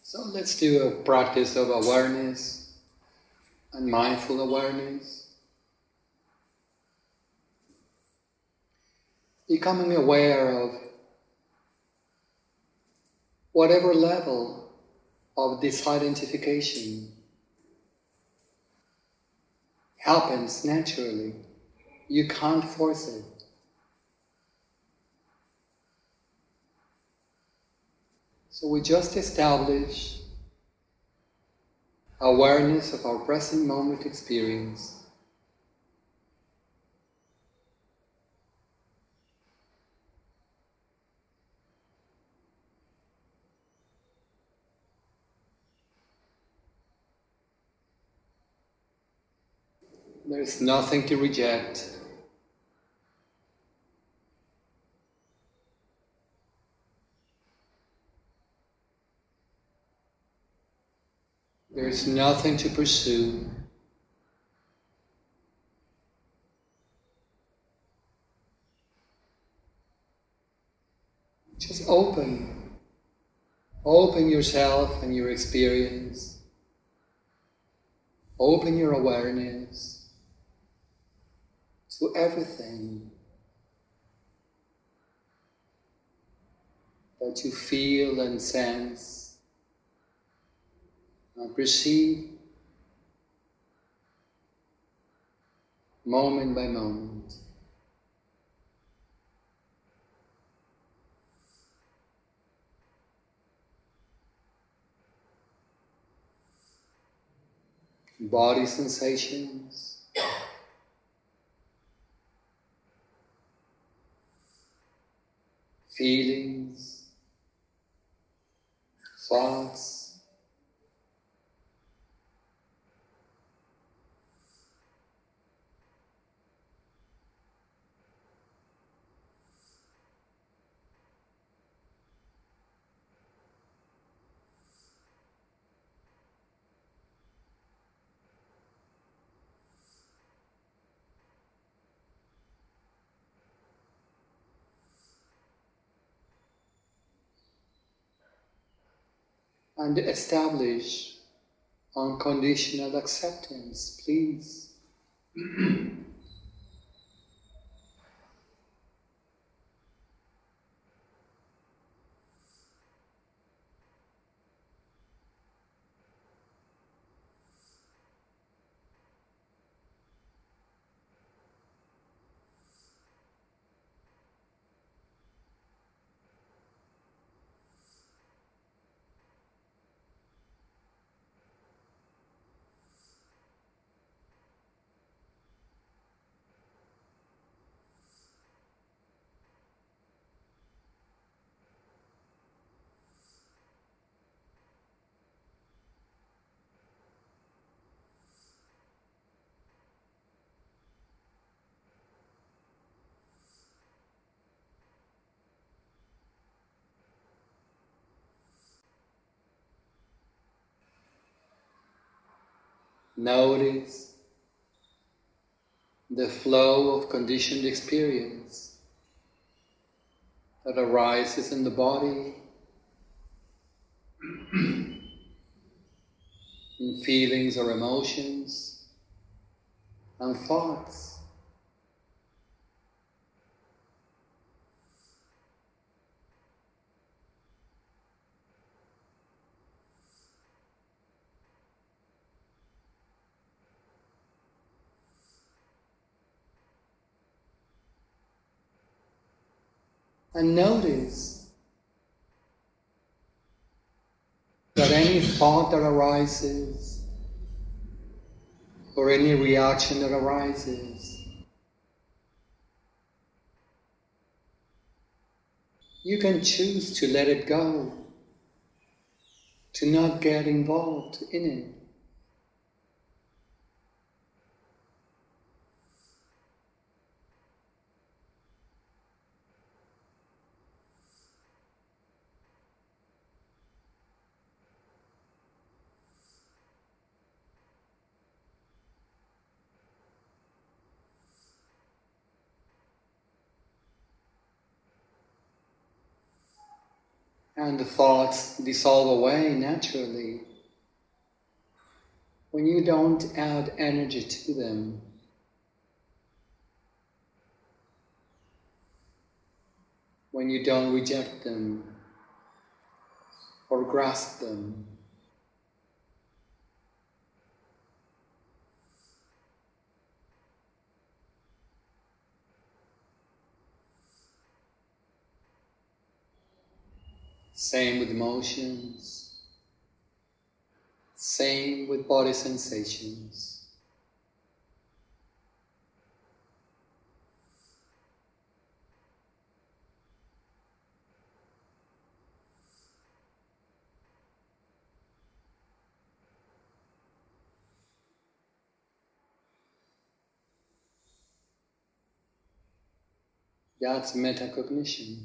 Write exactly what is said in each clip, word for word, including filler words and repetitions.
So let's do a practice of awareness and mindful awareness. Becoming aware of whatever level of disidentification happens naturally. You can't force it. So we just establish awareness of our present moment experience. There's nothing to reject. There's nothing to pursue. Just open. Open yourself and your experience. Open your awareness to everything that you feel and sense and perceive moment by moment. Body sensations, feelings, thoughts, and establish unconditional acceptance, please. Notice the flow of conditioned experience that arises in the body, in feelings or emotions, and thoughts. And notice that any thought that arises or any reaction that arises, you can choose to let it go, to not get involved in it. And the thoughts dissolve away naturally when you don't add energy to them. When you don't reject them or grasp them. Same with emotions, same with body sensations. That's metacognition.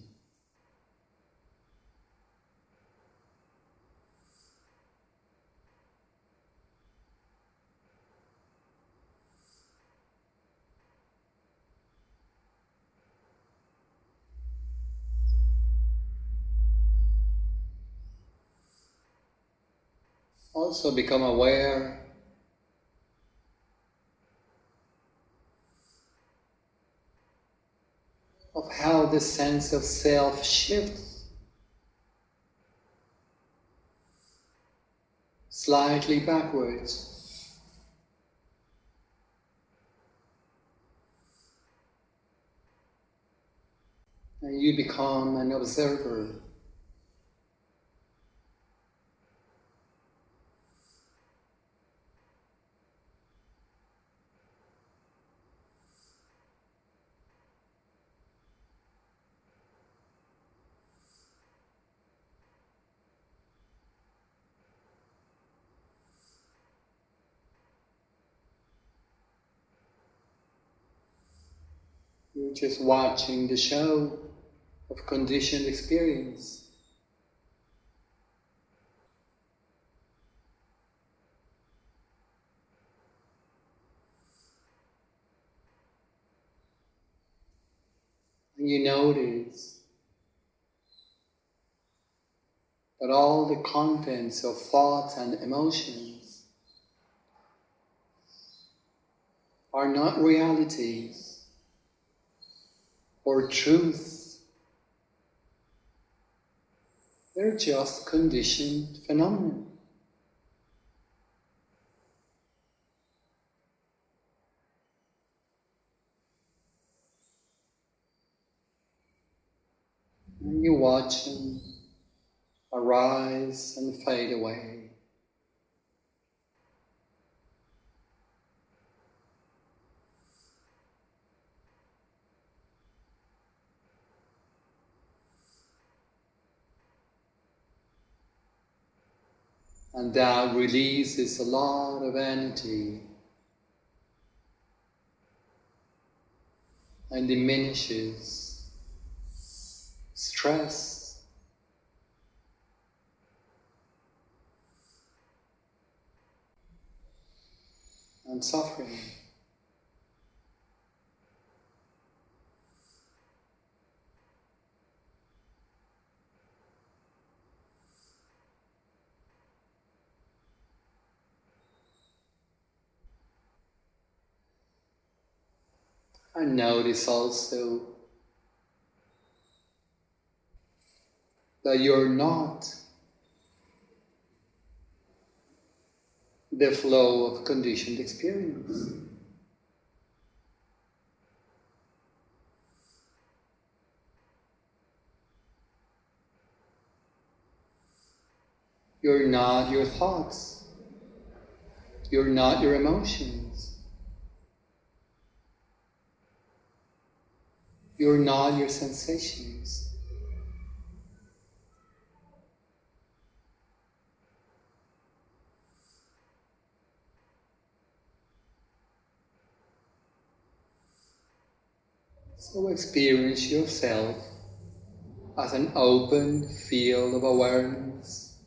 Also become aware of how the sense of self shifts slightly backwards. And you become an observer. You're just watching the show of conditioned experience. And you notice that all the contents of thoughts and emotions are not realities or truth. They're just conditioned phenomena. And you watch them arise and fade away. And that releases a lot of energy and diminishes stress and suffering. And notice also that you're not the flow of conditioned experience. You're not your thoughts. You're not your emotions. You're not your sensations. So experience yourself as an open field of awareness.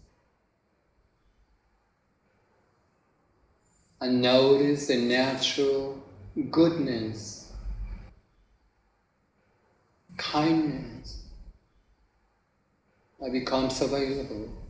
And notice the natural goodness, kindness, I becomes available.